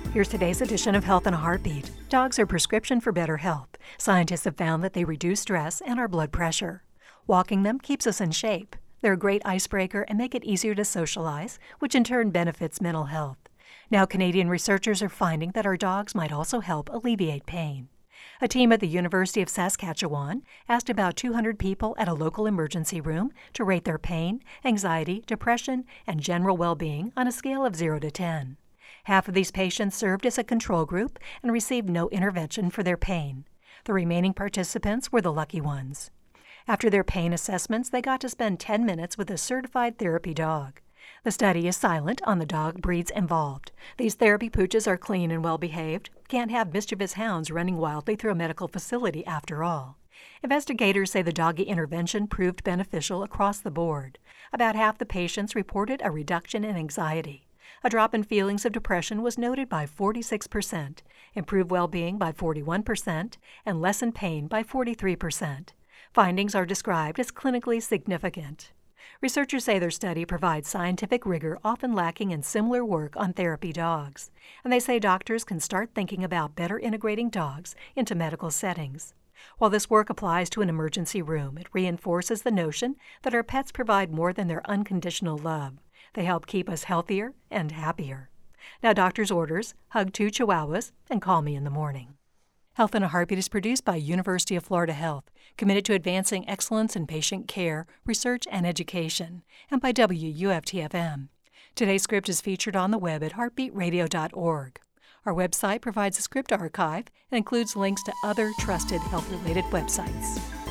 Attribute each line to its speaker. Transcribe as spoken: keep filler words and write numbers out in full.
Speaker 1: Here's today's edition of Health in a Heartbeat. Dogs are prescription for better health. Scientists have found that they reduce stress and our blood pressure. Walking them keeps us in shape. They're a great icebreaker and make it easier to socialize, which in turn benefits mental health. Now, Canadian researchers are finding that our dogs might also help alleviate pain. A team at the University of Saskatchewan asked about two hundred people at a local emergency room to rate their pain, anxiety, depression, and general well-being on a scale of zero to ten. Half of these patients served as a control group and received no intervention for their pain. The remaining participants were the lucky ones. After their pain assessments, they got to spend ten minutes with a certified therapy dog. The study is silent on the dog breeds involved. These therapy pooches are clean and well-behaved, can't have mischievous hounds running wildly through a medical facility after all. Investigators say the doggy intervention proved beneficial across the board. About half the patients reported a reduction in anxiety. A drop in feelings of depression was noted by forty-six percent, improved well-being by forty-one percent, and lessened pain by forty-three percent. Findings are described as clinically significant. Researchers say their study provides scientific rigor often lacking in similar work on therapy dogs, and they say doctors can start thinking about better integrating dogs into medical settings. While this work applies to an emergency room, it reinforces the notion that our pets provide more than their unconditional love. They help keep us healthier and happier. Now, doctor's orders: hug two chihuahuas and call me in the morning. Health in a Heartbeat is produced by University of Florida Health, committed to advancing excellence in patient care, research, and education, and by W U F T F M. Today's script is featured on the web at heartbeat radio dot org. Our website provides a script archive and includes links to other trusted health-related websites.